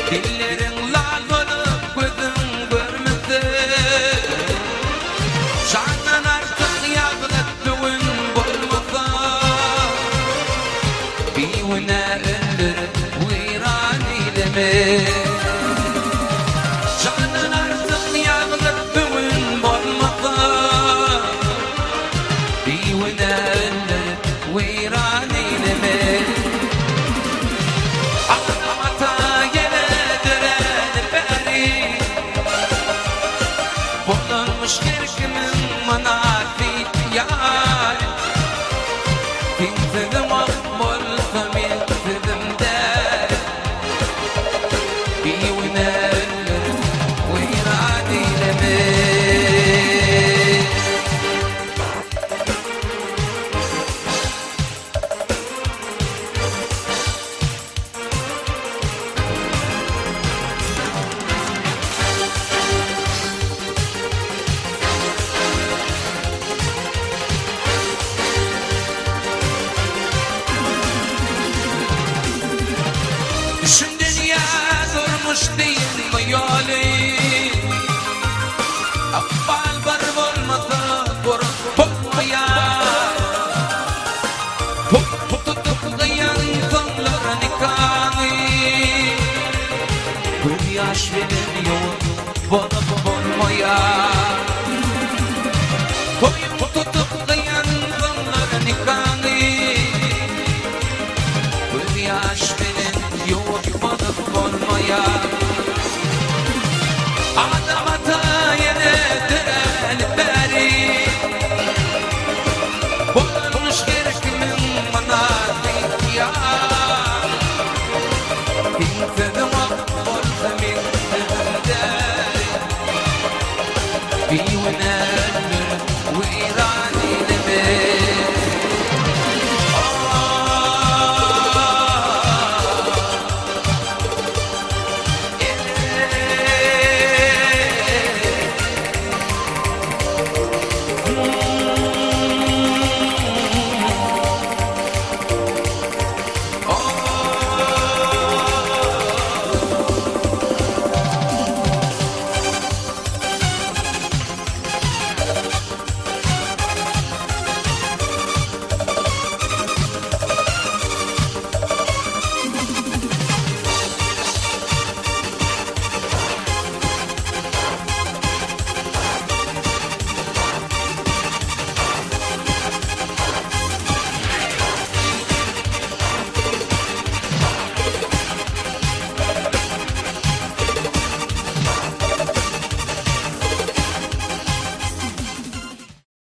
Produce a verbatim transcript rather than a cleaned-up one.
Dillerin lal olup gözün görmedi. Candan artık yağlıttığın bulmasa. Biyune öldürüp viran eyleme. Candan artık yağlıttığın bulmasa. Biyune öldürüp viran eyleme. Ağlamata yine dönen beri. Bulunmuş kirkimin manafit yar. Kimsedim olsa bilsedim der. Biyune öldürüp viran eyleme. Düşün dünya durmuş değil mi yolu? Akbal var olmasa vurup olmayar. Tutup kıyan sonlara nikahı. Bir yaş verin yok bana olmayar. Tutup kıyan sonlara nikahı. Bir yaş verin yok bana olmayar. Adam ata yine diren beri. Bulmuş kirkimin manafik yar.